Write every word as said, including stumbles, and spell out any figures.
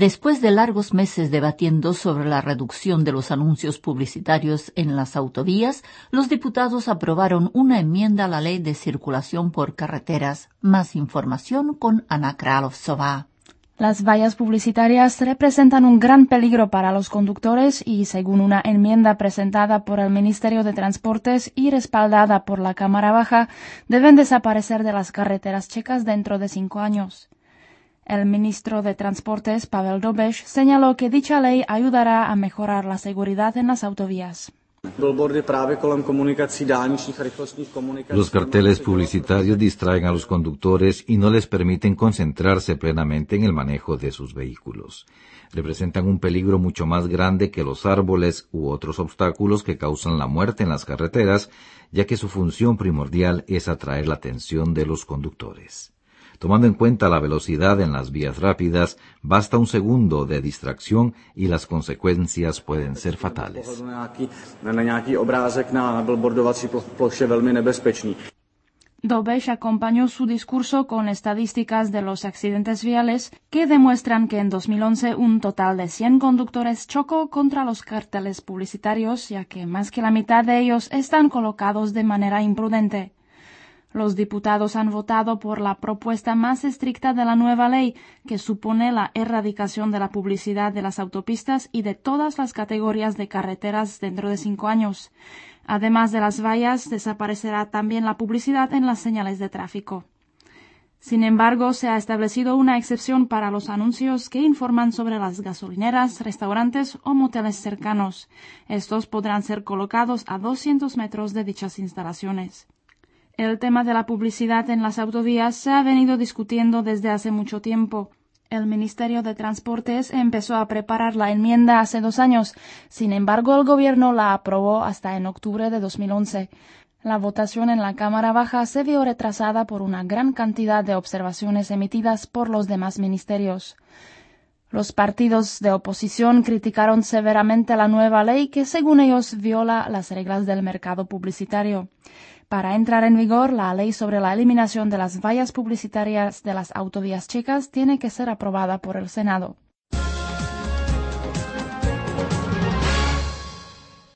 Después de largos meses debatiendo sobre la reducción de los anuncios publicitarios en las autovías, los diputados aprobaron una enmienda a la Ley de Circulación por Carreteras. Más información con Ana Kralovsová. Las vallas publicitarias representan un gran peligro para los conductores y, según una enmienda presentada por el Ministerio de Transportes y respaldada por la Cámara Baja, deben desaparecer de las carreteras checas dentro de cinco años. El ministro de Transportes, Pavel Dobeš, señaló que dicha ley ayudará a mejorar la seguridad en las autovías. Los carteles publicitarios distraen a los conductores y no les permiten concentrarse plenamente en el manejo de sus vehículos. Representan un peligro mucho más grande que los árboles u otros obstáculos que causan la muerte en las carreteras, ya que su función primordial es atraer la atención de los conductores. Tomando en cuenta la velocidad en las vías rápidas, basta un segundo de distracción y las consecuencias pueden ser fatales. Dobeš acompañó su discurso con estadísticas de los accidentes viales que demuestran que en dos mil once un total de cien conductores chocó contra los carteles publicitarios, ya que más que la mitad de ellos están colocados de manera imprudente. Los diputados han votado por la propuesta más estricta de la nueva ley, que supone la erradicación de la publicidad de las autopistas y de todas las categorías de carreteras dentro de cinco años. Además de las vallas, desaparecerá también la publicidad en las señales de tráfico. Sin embargo, se ha establecido una excepción para los anuncios que informan sobre las gasolineras, restaurantes o moteles cercanos. Estos podrán ser colocados a doscientos metros de dichas instalaciones. El tema de la publicidad en las autovías se ha venido discutiendo desde hace mucho tiempo. El Ministerio de Transportes empezó a preparar la enmienda hace dos años. Sin embargo, el Gobierno la aprobó hasta en octubre de dos mil once. La votación en la Cámara Baja se vio retrasada por una gran cantidad de observaciones emitidas por los demás ministerios. Los partidos de oposición criticaron severamente la nueva ley que, según ellos, viola las reglas del mercado publicitario. Para entrar en vigor, la ley sobre la eliminación de las vallas publicitarias de las autovías checas tiene que ser aprobada por el Senado.